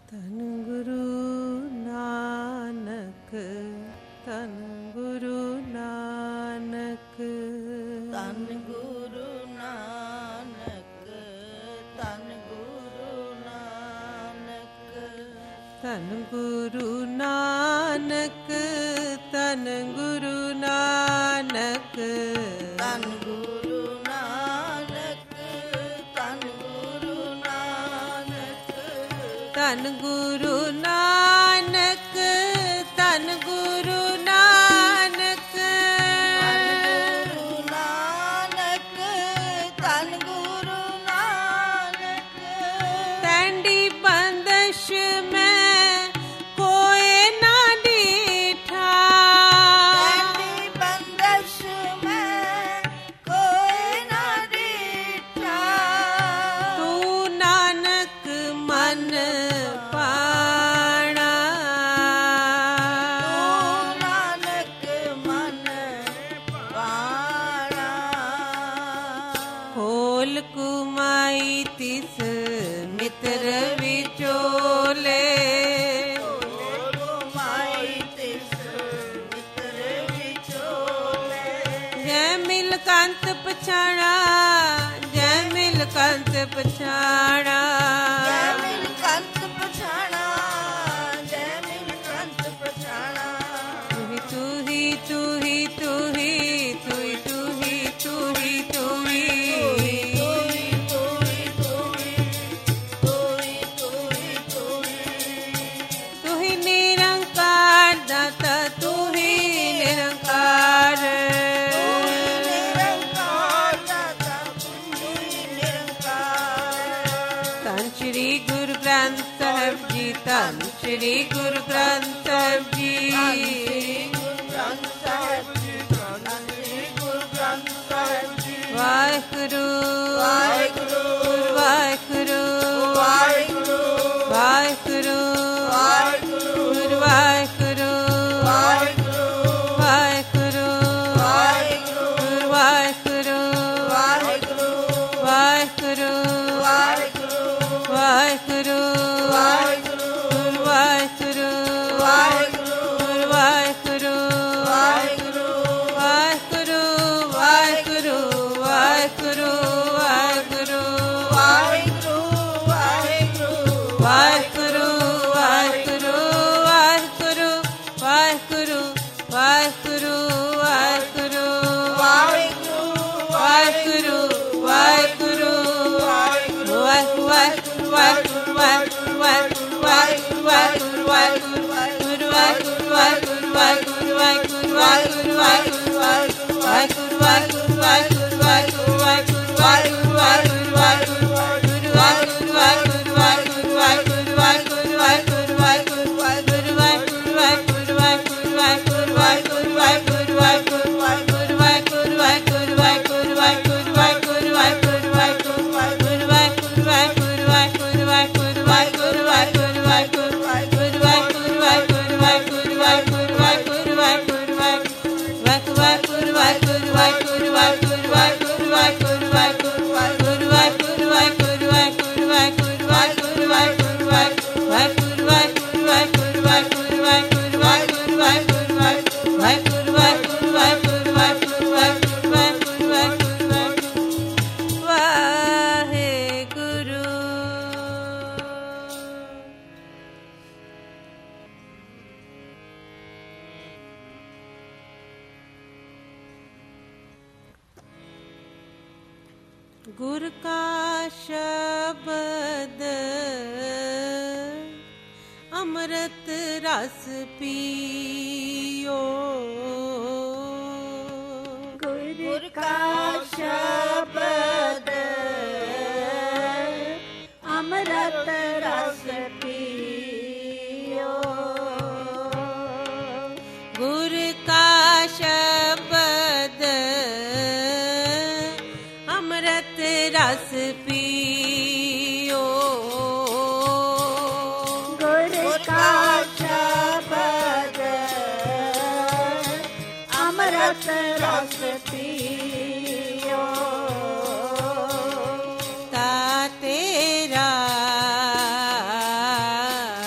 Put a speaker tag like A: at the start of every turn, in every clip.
A: ਧੰਨ ਗੁਰੂ ਨਾਨਕ, ਧੰਨ ਗੁਰੂ ਨਾਨਕ,
B: ਧੰਨ ਗੁਰੂ ਨਾਨਕ, ਧੰਨ ਗੁਰੂ ਨਾਨਕ,
A: ਧੰਨ ਗੁਰੂ ਨਾਨਕ, ਧੰਨ ਗੁਰੂ ਨਾਨਕ,
B: ਧੰਨ ਗੁਰੂ ਨਾਨਕ, ਧੰਨ ਗੁਰੂ ਨਾਨਕ,
A: ਧੰਨ ਗੁਰੂ ਨਾਨਕ, ਧੰਨ ਗੁਰੂ ਨਾਨਕ,
B: ਧੰਨ ਗੁਰੂ ਨਾਨਕ,
A: ਤੈਂਡੀ ਬੰਦਸ਼ ਮੈਂ ਕੋਏ ਨਾ ਡੀਠਾ,
B: ਤੈਂਡੀ ਬੰਦਸ਼ ਮੈਂ ਕੋਏ ਨਾ ਡੀਠਾ,
A: ਤੂੰ ਨਾਨਕ ਮਨ ਪਾਣਾ,
B: ਤੂੰ ਨਾਨਕ ਮਨ ਪਾਣਾ,
A: ਖੋਲ ਕੁਮਾਈ ਤਿਸ ਮਿੱਤਰ ਵਿਚੋਲੇ,
B: ਮਾਈ ਤਿਸ ਮਿੱਤਰ ਵਿਚੋਲੇ,
A: ਜੈ ਮਿਲ ਕੰਤ ਪਛਾਣਾ, ਜੈ ਮਿਲ ਕੰਤ ਪਛਾਣਾ,
B: ਜੈ ਮਿਲ ਕੰਤ ਪਛਾਣਾ, ਜੈ ਮਿਲ ਕੰਤ ਪਛਾਣਾ,
A: ਤੂੰ ਹੀ ਤੂੰ ਹੀ ਤੂੰ ਹੀ ਤੂੰ ਹੀ ਤੂੰ ਹੀ ਤੂੰ ਹੀ ਤੂੰ ਹੀ ਤੂੰ ਹੀ ਤੂੰ ਹੀ ਨਿਰੰਕਾਰ ਦਾਤਾ, ਤੂੰ ਹੀ ਨਿਰੰਕਾਰ, ਧੰਨ ਸ਼੍ਰੀ ਗੁਰੂ ਗ੍ਰੰਥ ਸਾਹਿਬ ਜੀ, ਧੰਨ ਸ਼੍ਰੀ ਗੁਰੂ ਗ੍ਰੰਥ ਸਾਹਿਬ ਜੀ, ਵਾਹਿਗੁਰੂ ਵਾਹਿਗੁਰੂ ਵਾਹਿਗੁਰੂ ਵਾਹਿਗੁਰੂ ਵਾਹਿਗੁਰੂ ਵਾਹਿਗੁਰੂ ਵਾਹਿਗੁਰੂ ਵਾਹਿਗੁਰੂ ਵਾਹਿਗੁਰੂ ਵਾਹਿਗੁਰੂ ਵਾਹਿਗੁਰੂ ਵਾਹਿਗੁਰੂ ਗੁਰ ਕਾ ਸ਼ਬਦ ਅੰਮ੍ਰਿਤ ਰਸ ਪੀਓ,
B: ਗੁਰ ਕਾ ਸ਼ਬਦ ਅੰਮ੍ਰਿਤ ਰਸ ਪੀਓ,
A: ਗੁਰ ਕਾ ਸ਼ਬਦ ਅੰਮ੍ਰਿਤ ਰਸ ਪੀਓ,
B: ਗੁਰ ਕਾ ਸ਼ਬਦ ਅੰਮ੍ਰਿਤ ਰਸ ਪੀਓ,
A: ਤਾ ਤੇਰਾ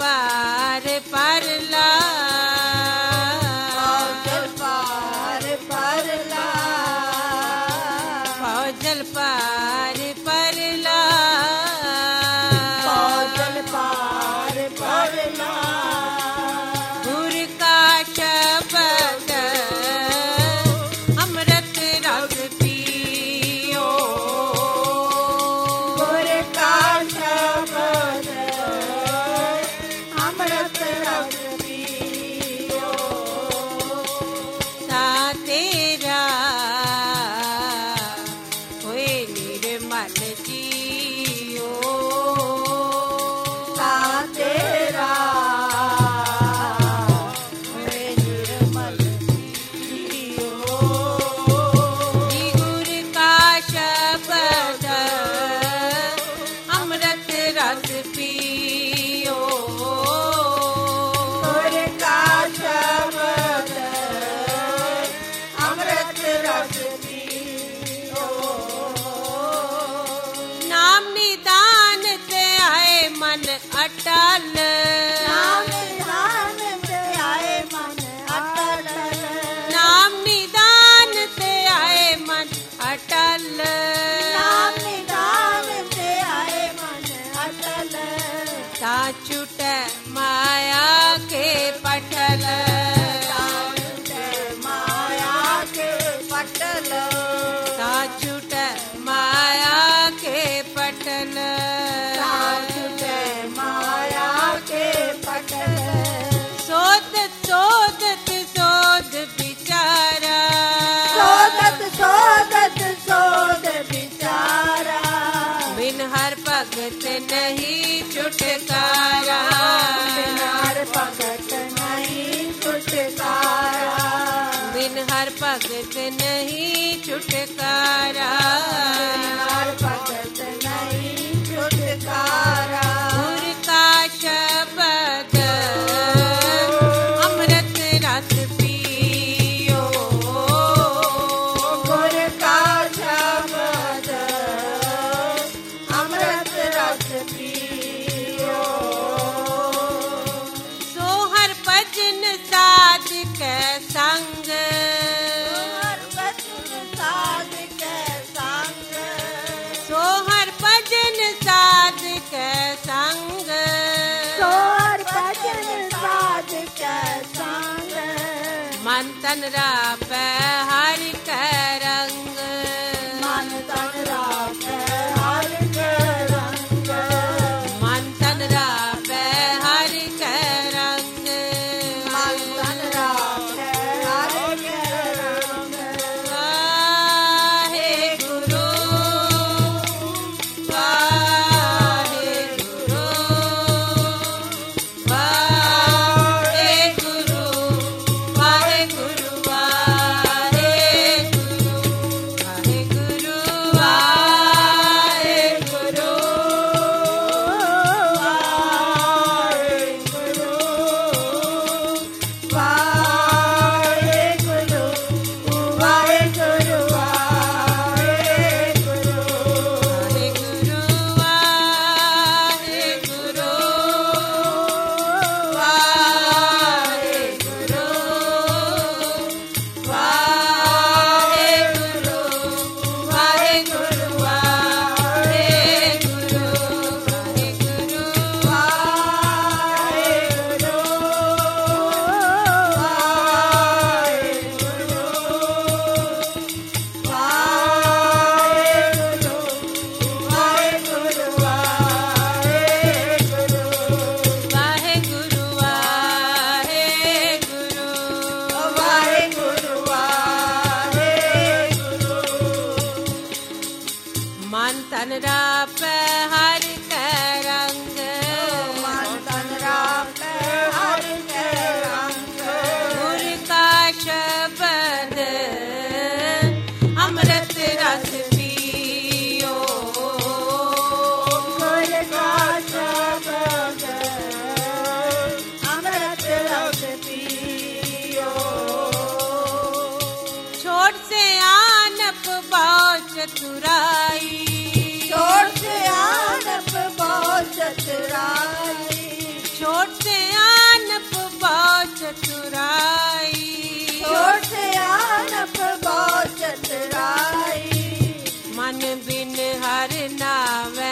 A: पार परला
B: जल पार परला
A: जल पार परला
B: जल पार परला
A: गुर का शब्द अमृत रस पियो
B: गुर का शब्द अमृत रस पियो
A: सा तेरा होए निर्मल जियो
B: सा तेरा होए निर्मल जियो
A: जी गुर का शब्द अमृत रस पियो
B: गुर का शब्द अमृत रस पियो
A: नाम निदान ते आए मन अटल
B: नाम निधान से आए मन अटल
A: नाम निदान ते आए मन अटल
B: नाम निधान से आए मन अटल
A: ता छूट माया के पटल
B: माया के पटल
A: ता छूट माया के पटल
B: माया के पटल
A: सोदत सोदत सोद बिचारा
B: सोदत सोदत सोद बिचारा
A: बिन हर भगत नहीं छुटकारा
B: बिनार भगत नहीं छुटकारा
A: बिन हर भगत नहीं छुटकारा
B: बिनार भगत नहीं छुटकारा
A: गुर का शब्द अमृत रस पियो
B: गुर का शब्द अमृत रस पियो
A: सो हर भजन साध के संग
B: हर बचन साध के संग
A: सो हर भजन साध के संग
B: सोर बचन साध के संग
A: मन तन रा पे हरि के रंग
B: मन तन राख हर के रंग
A: मन तन रा पे हरि के रंग
B: मन तन राख हर के रंग
A: वाहे गुरु वाहे गुरु वाहे गुरु वाहे गुरु वाहे गुरु वाहे गुरु
B: वाहेगुरु वाहेगुरु वाहेगुरु
A: वाहे गुरु वाहे गुरु वाहे गुरु वाहे गुरु वाहे गुरु वाहे गुरु वाहे गुरु वाहे गुरु वाहे गुरु मन तन रा पे हरि के रंग गुर का शब्द अमृत रस पियो
B: अमृत रस पियो
A: छोट से आनप बाओ चतुराई
B: छोड़ से आनप
A: ਨਾਵੇਂ